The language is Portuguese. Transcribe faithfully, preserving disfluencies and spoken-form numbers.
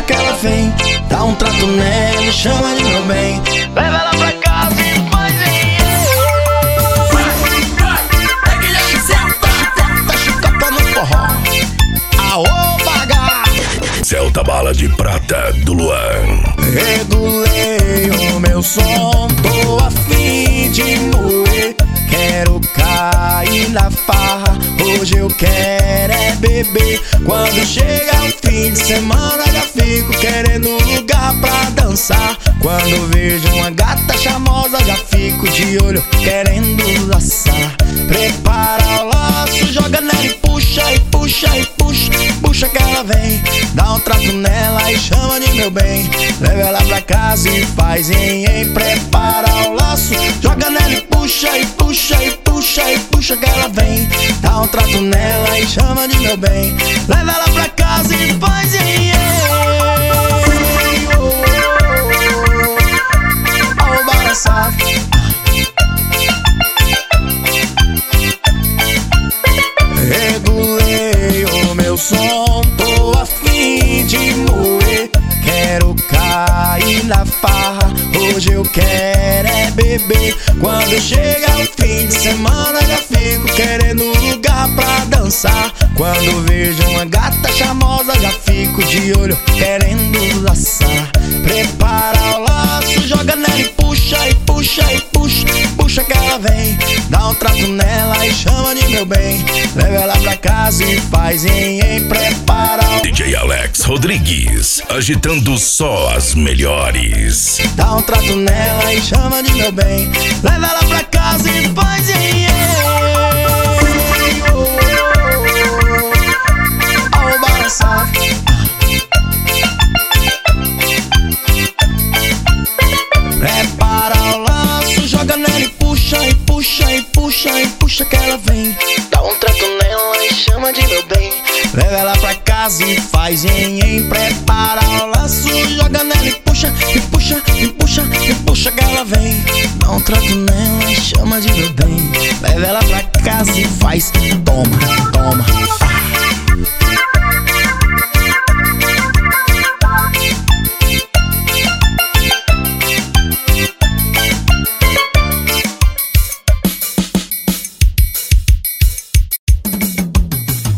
puxa que ela vem. Dá um trato nela e chama de meu bem. Leva ela pra casa e faz em chicota, chicota no forró. Aô, baga! Celta Bala de Prata do Luan. Regulei o meu som, tô a fim de moer. Quero cair na farra, hoje eu quero é beber. Quando chega o fim de semana já fico querendo lugar pra dançar. Quando vejo uma gata charmosa já fico de olho querendo laçar. Prepara o laço, joga nela e puxa, e puxa, e puxa, puxa que ela vem. Dá um trato nela e chama de meu bem. Leva ela pra casa e faz em, em. Prepara o laço, joga nela e puxa, e puxa, e puxa, e puxa que ela vem. Dá um trato nela e chama de meu bem. Leva ela pra casa e faz em, em. Oh, oh, oh, oh, balançar. Regulei o meu som, tô a fim de moer. Quero cair na farra, hoje eu quero é beber. Quando chega o fim de semana já fico querendo lugar pra dançar. Quando vejo uma gata charmosa já fico de olho querendo laçar. Prepara o laço, joga nela e puxa, e puxa, e puxa, puxa que ela vem. Dá um trato nela e chama de meu bem. Leva ela pra casa e faz em, em. Prepara o D J Alex Rodrigues, agitando só as melhores. Dá um trato nela e chama de meu bem. Leva ela pra casa e faz em, em. Oh, oh, oh, oh, balançar. Prepara o laço, joga nela e puxa, e puxa, e puxa, e puxa que ela vem. Dá um trato nela e chama de meu bem. Leva ela pra casa e faz em, em. Prepara o laço, joga nela e puxa, e puxa, e puxa, e puxa que ela vem. Dá um trato nela e chama de meu bem. Leva ela pra casa e faz, toma, toma.